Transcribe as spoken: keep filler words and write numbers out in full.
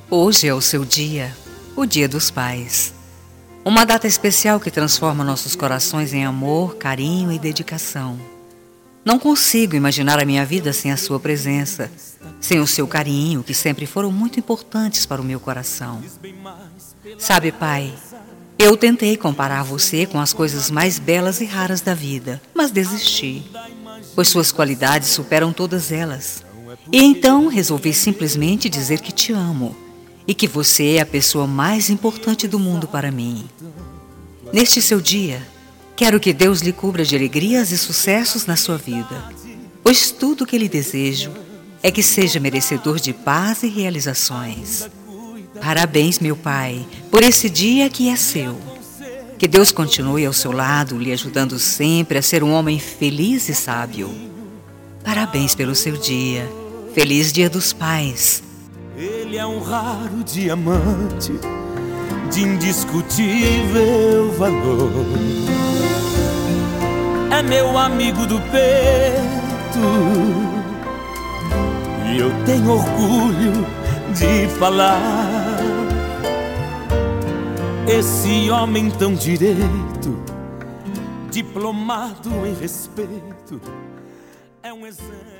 Hoje é o seu dia, o Dia dos Pais. Uma data especial que transforma nossos corações em amor, carinho e dedicação. Não consigo imaginar a minha vida sem a sua presença, sem o seu carinho, que sempre foram muito importantes para o meu coração. Sabe, pai, eu tentei comparar você com as coisas mais belas e raras da vida, mas desisti, pois suas qualidades superam todas elas. E então resolvi simplesmente dizer que te amo e que você é a pessoa mais importante do mundo para mim. Neste seu dia, quero que Deus lhe cubra de alegrias e sucessos na sua vida, pois tudo o que lhe desejo é que seja merecedor de paz e realizações. Parabéns, meu pai, por esse dia que é seu. Que Deus continue ao seu lado, lhe ajudando sempre a ser um homem feliz e sábio. Parabéns pelo seu dia. Feliz Dia dos Pais. Ele é um raro diamante de indiscutível valor. É meu amigo do peito e eu tenho orgulho de falar. Esse homem tão direito, diplomado em respeito, é um exemplo.